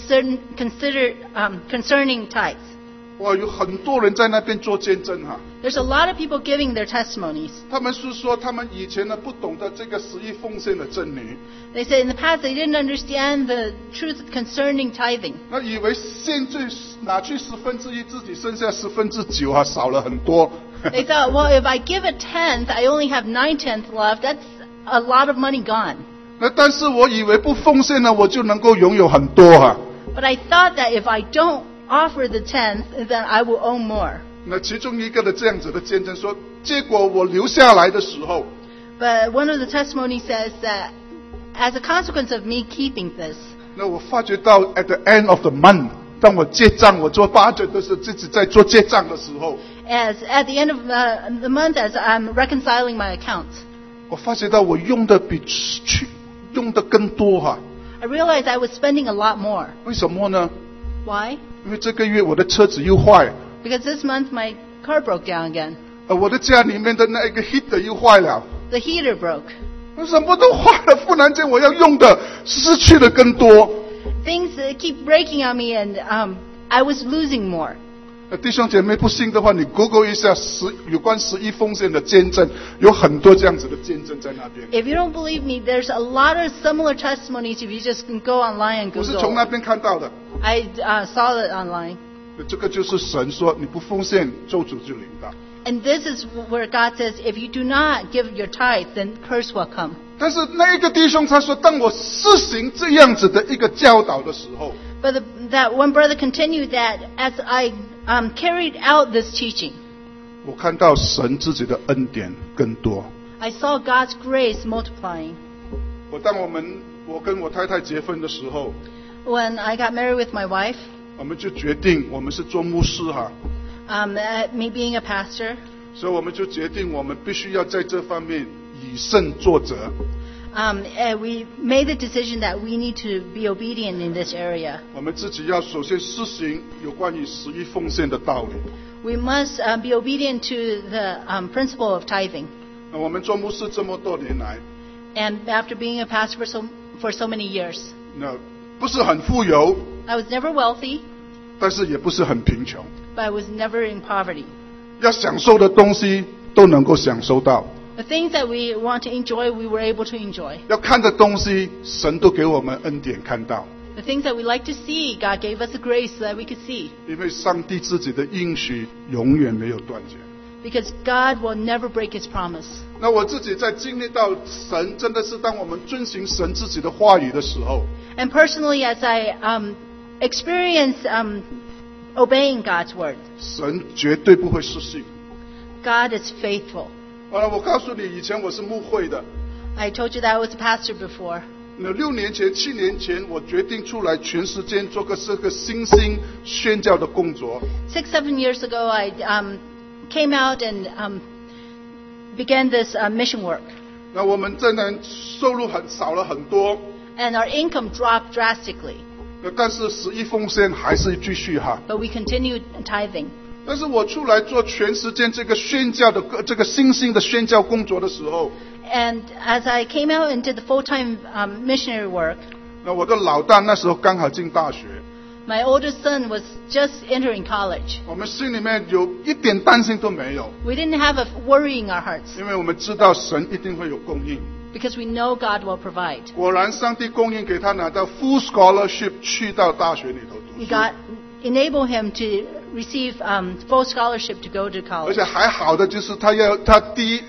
concerning tithes. 哇，有很多人在那边做见证哈。 There's a lot of people giving their testimonies. 他们是说，他们以前呢不懂得这个十一奉献的真理， They said in the past they didn't understand the truth concerning tithing. 那以为现在拿去1/10，自己剩下9/10啊，少了很多。 They thought, well, if I give a tenth, I only have 9/10 left. That's a lot of money gone. 那但是我以为不奉献呢，我就能够拥有很多哈。 But I thought that if I don't offer the tenth, then I will own more. 那其中一个的这样子的见证说，结果我留下来的时候， But one of the testimonies says that as a consequence of me keeping this, 那我发觉到 at the end of the month， 当我结账，我做budget的时候，自己在做结账的时候， as at the end of the month, as I'm reconciling my accounts, 我发觉到我用的比用的更多哈。 I realized I was spending a lot more. 为什么呢？ Why? 因为这个月我的车子又坏， Because this month my car broke down again. 我的家里面的那一个 heater 又坏了， The heater broke. 什么都坏了，忽然间我要用的失去的更多。 Things keep breaking on me, and I was losing more. 弟兄姐妹不信的话，你 Google 一下有关11奉献的见证，有很多这样子的见证在那边。 If you don't believe me, there's a lot of similar testimonies if you just can go online and 我是从那 Google. 边看到的。 I saw it online. 这个就是神说，你不奉献，咒诅就临到。 And this is where God says, if you do not give your tithe, then curse will come. 但是那一个弟兄他说，当我施行这样子的一个教导的时候， But that one brother continued that as I carried out this teaching, 我看到神自己的恩典更多。 I saw God's grace multiplying. 我跟我太太结婚的时候， When I got married with my wife, 我们就决定我们是做牧师哈， me being a pastor, 所以我们就决定我们必须要在这方面以身作则。 we made the decision that we need to be obedient in this area. 我们自己要首先施行有关于11奉献的道理。 We must be obedient to the principle of tithing. 那我们做牧师这么多年来， And after being a pastor for so many years, 那不是很富有， I was never wealthy, 但是也不是很贫穷。 but I was never in poverty. 要享受的东西都能够享受到， The things that we want to enjoy, we were able to enjoy. 要看的东西，神都给我们恩典看到。 The things that we like to see, God gave us the grace so that we could see. 因为上帝自己的应许永远没有断绝。 Because God will never break His promise. 那我自己在经历到神真的是当我们遵行神自己的话语的时候， And personally, as I experience obeying God's word, 神绝对不会失信。 God is faithful. 我告诉你，以前我是牧会的。 I told you that I was a pastor before. 那6年前、7年前，我决定出来全时间做这个新兴宣教的工作。 6-7 years ago, I came out and began this mission work. 那我们真的收入少了很多， And our income dropped drastically. 但是11奉献还是继续哈。 But we continued tithing. 但是我出来做全时间这个宣教的这个新兴的宣教工作的时候， And as I came out and did the full-time missionary work, 那我的老大那时候刚好进大学， my oldest son was just entering college. 我们心里面有一点担心都没有， We didn't have a worry in our hearts 因为我们知道神一定会有供应。 because we know God will provide. 果然，上帝供应给他拿到 full scholarship 去到大学里头读书。 God enabled him to receive full scholarship to go to 而 college. 且还好的就是他第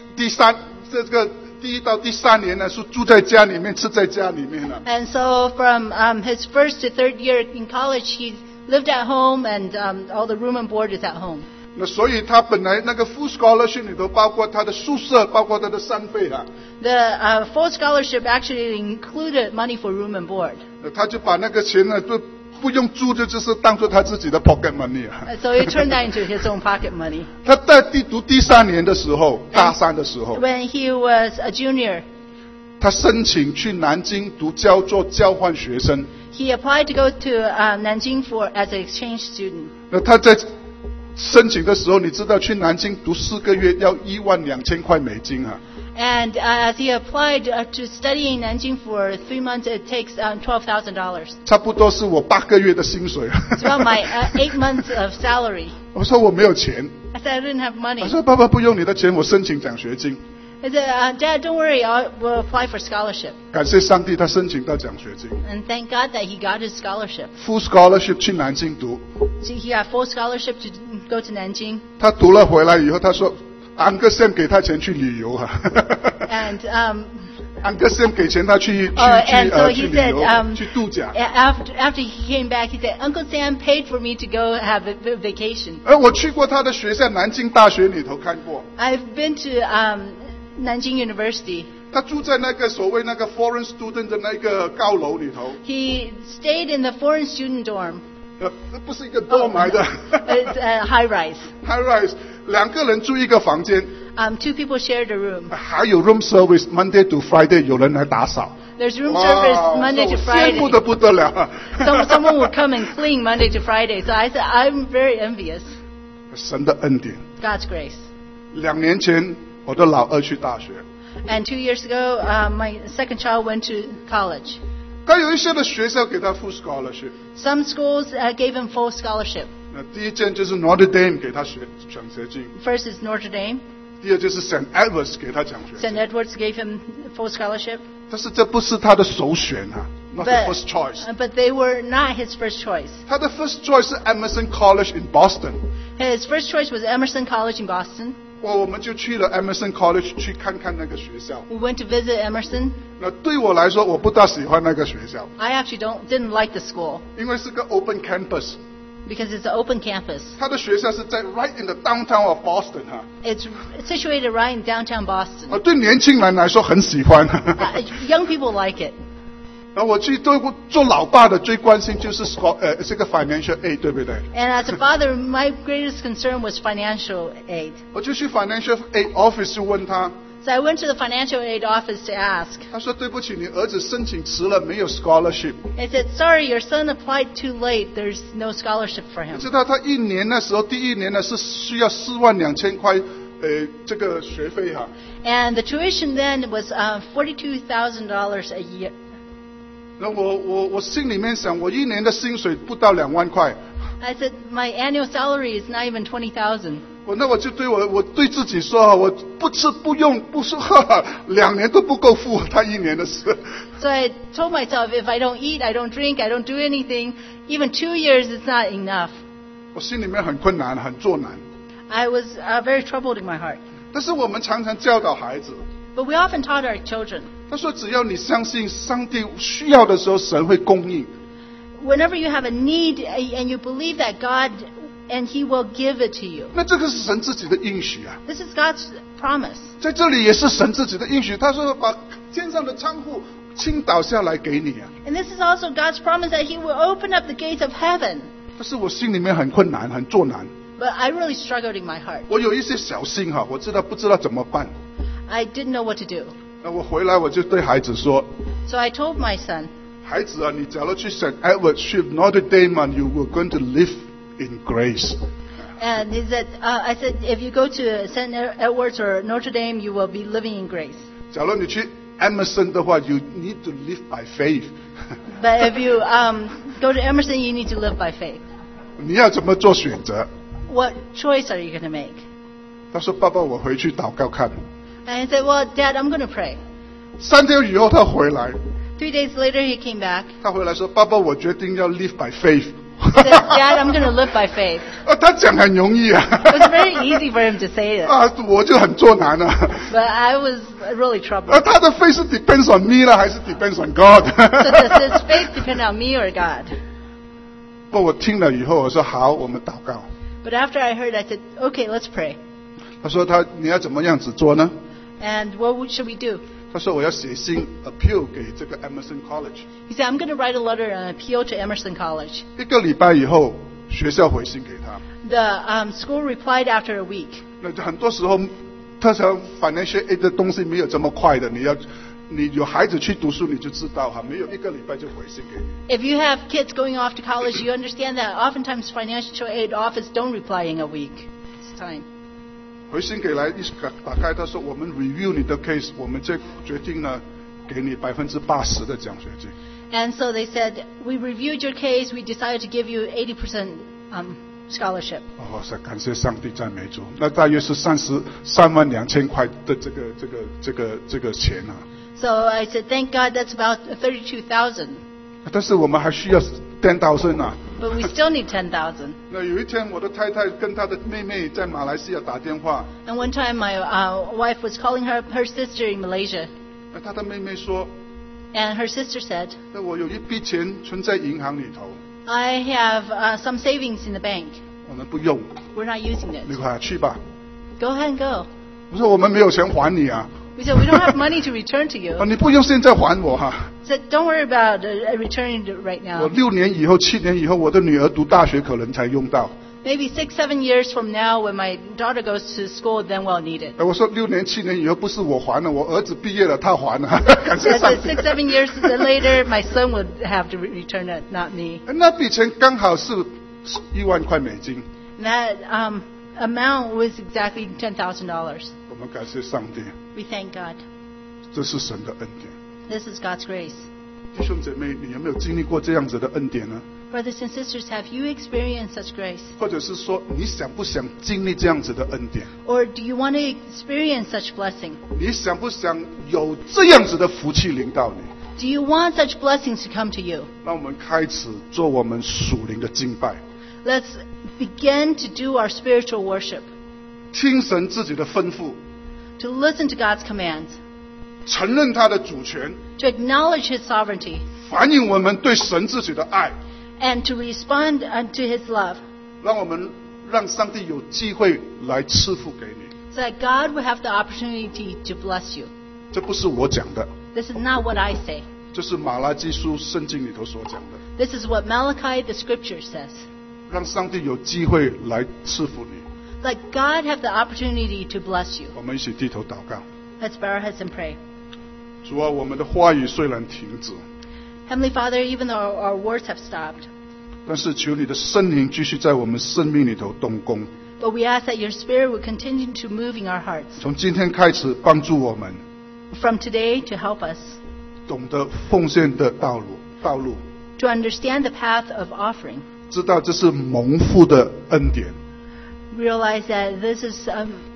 1到第3年呢是住在家里面，吃在家里面了。 And so from his first to third year in college, he lived at home and all the room and board is at home. 那所以他本来那个 full scholarship 里头包括他的宿舍，包括他的餐费啊， The full scholarship actually included money for room and board. 他就把那个钱呢都不用租的，就是当做他自己的 pocket money 啊。 So he turned that into his own pocket money. 他在读第3年的时候，大3的时候， When he was a junior, 他申请去南京读做交换学生。 he applied to go to Nanjing as an exchange student. 那他在申请的时候，你知道去南京读4个月要12000块美金啊。 And as he applied to study in Nanjing for 3 months, it takes $12,000. 差不多是我8个月的薪水。 It's about my 8 months of salary. 我说我没有钱， I said I didn't have 他 money. 说爸爸不用你的钱，我申请奖学金。 I said, Dad, don't worry, we'll apply for scholarship. 感谢上帝，他申请到奖学金 And thank God that he got his scholarship. ，full scholarship 去南京读。 So he got full scholarship to go to Nanjing. 他读了回来以后，他说，Uncle Sam 给他钱去旅游啊。 And Uncle Sam 给钱他去 and so 去 he 旅 said, 游，去度假。 after he came back, he said, Uncle Sam paid for me to go have a vacation. 而我去过他的学校，南京大学里头看过。 I've been to Nanjing University. 他住在那个所谓那个 foreign student 的那个高楼里头， He stayed in the foreign student dorm. 不是一个 dorm 来的 It's a high rise. ，high rise， 2个人住一个房间， Two people shared a room. 还有 room service Monday to Friday 有人来打扫。 There's room service 哇 Monday to 羡慕 Friday. 的不得了。 Someone would come and clean Monday to Friday. So I said, I'm very envious. 神的恩典。 God's grace. 2年前，我的老二去大学。 And 2 years ago, my second child went to college. 但有一些的学校给他 full scholarship。 Some schools gave him full scholarship. 第一件就是 Notre Dame 给他奖学金， First is Notre Dame. 第二就是 St. Edwards 给他奖学 St. 金。 Edwards gave him full scholarship. 但是这不是他的首选啊，not the But, first choice。 but they were not his first choice. 他的 first choice 是 Emerson College in Boston。 His first choice was Emerson College in Boston. 我们就去了 Emerson College 去看看那个学校。 We went to visit Emerson. 那对我来说，我不大喜欢那个学校， I actually didn't like the school 因为是个 open campus。 because it's an open campus. 他的学校是在 right in the downtown of Boston 哈。 It's situated right in downtown Boston. 对年轻人来说很喜欢。 Young people like it. 然后我去做老爸的最关心就是这个 financial aid 对不对？ And as a father, my greatest concern was financial aid. 我就去 financial aid office 就问他， So I went to the financial aid office to ask. 他说对不起，你儿子申请迟了，没有 scholarship。 I said, sorry, your son applied too late. There's no scholarship for 你 him. 知道他一年那时候第一年呢是需要42000块，这个学费哈。 And the tuition then was $42,000 a year. 那我心里面想，我一年的薪水不到2万块， I said, my annual salary is not even $20,000. 我就我对自己说，我不吃不用不说，2年都不够付他一年的事。 So I told myself, if I don't eat, I don't drink, I don't do anything, even 2 years is not enough. 我心里面很困难，很作难。 I was very troubled in my heart. 但是我们常常教导孩子， But we often taught our children, 他说只要你相信上帝需要的时候，神会供应。 whenever you have a need and you believe that God, and He will give it to you. 那这个是神自己的应许啊， This is God's promise. 在这里也是神自己的应许。他说把天上的仓库倾倒下来给你啊。 And this is also God's promise that He will open up the gates of heaven. 但是我心里面很困难，很作难。 But I really struggled in my heart. 我有一些小心哈，我不知道怎么办。 I didn't know what to do. 那我回来我就对孩子说， So I told my son, 孩子啊，你假如去 St. Edward 去 Notre Dame 啊 ，you were going to live in grace。 and he said, I said, if you go to St. Edwards or Notre Dame, you will be living in grace. 假如你去 Emerson 的话 ，you need to live by faith。 But if you go to Emerson, you need to live by faith. 你要怎么做选择？ What choice are you going to make? 他说：“爸爸，我回去祷告看。 And I said, well, Dad, I'm going to pray. 3天以后他回来， 3 days later, he came back. 他回来说：“爸爸，我决定要 live by faith。” He said, Dad, I'm going to live by faith. 他讲很容易啊。 It was very easy for him to say it. 啊，我就很作难啊。 But I was really troubled. 他的 faith 是 depends on me 呢，还是 depends on God？ So does his faith depend on me or God? 不，我听了以后，我说好，我们祷告。 But after I heard, I said, okay, let's pray. 他说你要怎么样子做呢？ And what should we do? 他说我要写信 appeal 给这个 Emerson College。 He said, I'm going to write a letter and appeal to Emerson College. 1个礼拜以后，学校回信给他。 The school replied after a week. 那很多时候，他想 financial aid 的东西没有这么快的，你有孩子去读书，你就知道哈，没有1个礼拜就回信给你。 If you have kids going off to college, you understand that oftentimes financial aid office don't reply in a week. It's time. 回信给来一打开，他说我们 review 你的 case， 我们这决定呢给你80%的奖学金。 And so they said, we reviewed your case, we decided to give you 80% scholarship. 哇塞，感谢上帝，赞美主。那大约是332000块的这个钱啊。 So I said, thank God, that's about 32,000. 但是我们还需要10,000啊。 But we still need 10,000. 那有一天，我的太太跟她的妹妹在马来西亚打电话。 And one time my wife was calling her sister in Malaysia. 那她的妹妹说 And her sister said, 那我有一笔钱存在银行里头。 I have some savings in the bank. 我们不用， We're not using 你 it. 快去吧。 Go ahead and go. 我说我们没有钱还你啊。 We said, we don't have money to return to you. 你不用现在还我哈。 Said, don't worry about returning it right 我 now. 6年以后、7年以后，我的女儿读大学可能才用到。 Maybe 6-7 years from now, when my daughter goes to school, then we'll need it. 我说6年、7年以后不是我还了，我儿子毕业了他还了。感谢 I 上 said 帝。 6-7 years later, my son would have to return it, not me. 那笔钱刚好是1万块美金。 And that amount was exactly $10,000. 我们感谢上帝， We thank God. 这是神的恩典。 This is God's grace. 弟兄姐妹，你有没有经历过这样子的恩典呢？ Brothers and sisters, have you experienced such grace? 或者是说，你想不想经历这样子的恩典？ Or do you want to experience such blessing? 你想不想有这样子的福气临到你？ Do you want such blessings to come to you? 让我们开始做我们属灵的敬拜， Let's begin to do our spiritual worship, 听神自己的吩咐， to listen to God's commands, 承认他的主权， to acknowledge His sovereignty, 反映我们对神自己的爱， and to respond unto His love, 让上帝有机会来赐福给你。 so that God will have the opportunity to bless you. 这不是我讲的， This is not what I say. 这是马拉基书圣经里头所讲的， This is what Malachi, the scripture, says. 让上帝有机会来赐福你。 Let God have the opportunity to bless you. 我们一起低头祷告。 Let's bow our heads and pray. 主啊，我们的话语虽然停止， Heavenly Father, even though our words have stopped, 但是求你的圣灵继续在我们生命里头动工。 but we ask that your Spirit will continue to move in our hearts. 从今天开始，帮助我们 From today to help us 懂得奉献的道路， to understand the path of offering. 知道这是蒙福的恩典， Realize that this is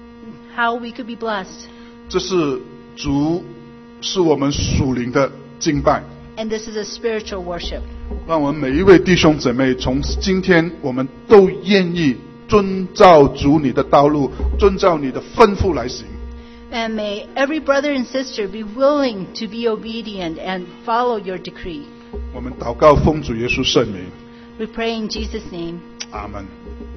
how we could be blessed. 这是主是我们属灵的敬拜。 And this is a spiritual worship. 让我们每一位弟兄姊妹，从今天我们都愿意遵照主你的道路，遵照你的吩咐来行。 And may every brother and sister be willing to be obedient and follow your decree. 我们祷告，奉主耶稣圣名， We pray in Jesus' name. 阿门。